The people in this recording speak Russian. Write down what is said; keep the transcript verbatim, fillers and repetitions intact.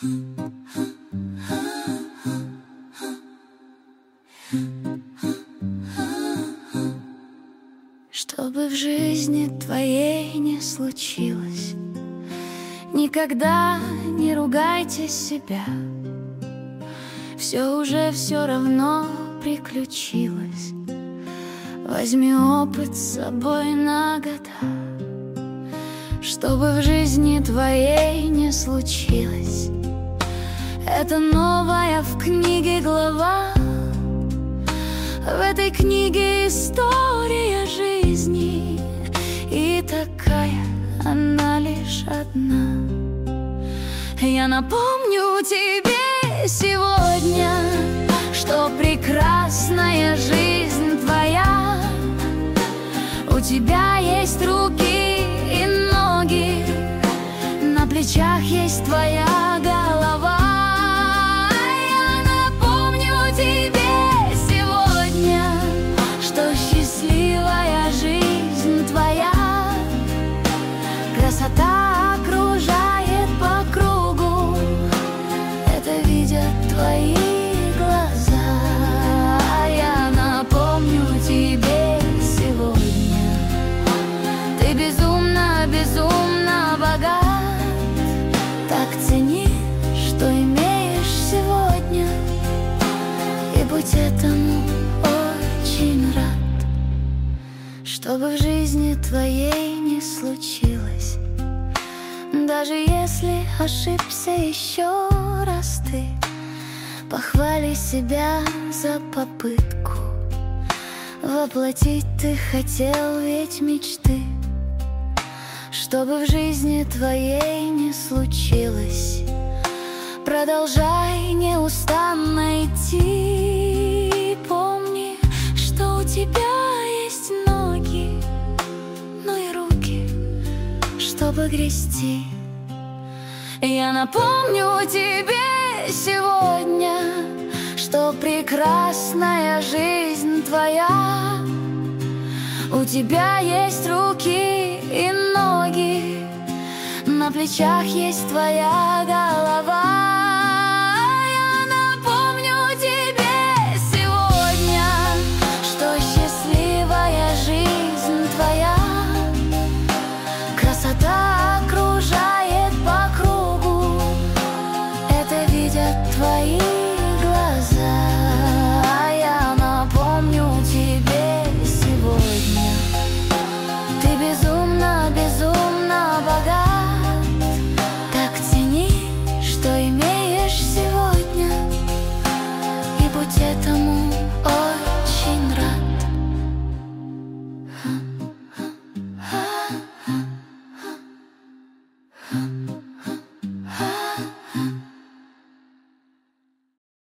Чтобы в жизни твоей не случилось, никогда не ругайте себя. Все уже все равно приключилось. Возьми опыт с собой на года. Чтобы в жизни твоей не случилось, это новая в книге глава. В этой книге история жизни, и такая она лишь одна. Я напомню тебе сегодня, что прекрасная жизнь твоя. У тебя есть руки и ноги, на плечах есть твоя голова. Я напомню тебе сегодня, что счастливая жизнь твоя. Красота окружает по кругу, это видят твои глаза. Я напомню тебе сегодня, ты безумно, безумно богат. Так цени, что имеешь сегодня, и будь этому очень рад. Чтобы в жизни твоей не случилось, даже если ошибся еще раз ты, похвали себя за попытку воплотить ты хотел ведь мечты. Чтобы в жизни твоей не случилось, продолжай неустанно идти. Помни, что у тебя есть ноги, но и руки, чтобы грести. Я напомню тебе сегодня, что прекрасная жизнь твоя. У тебя есть руки и ноги, на плечах есть твоя голова. Я напомню тебе сегодня, что счастливая жизнь твоя. Красота окружает по кругу, это видят твои глаза. Я напомню тебе сегодня, ты безумно, безумно богат. Так цени, что имеешь сегодня, и будь этому очень рад. Huh?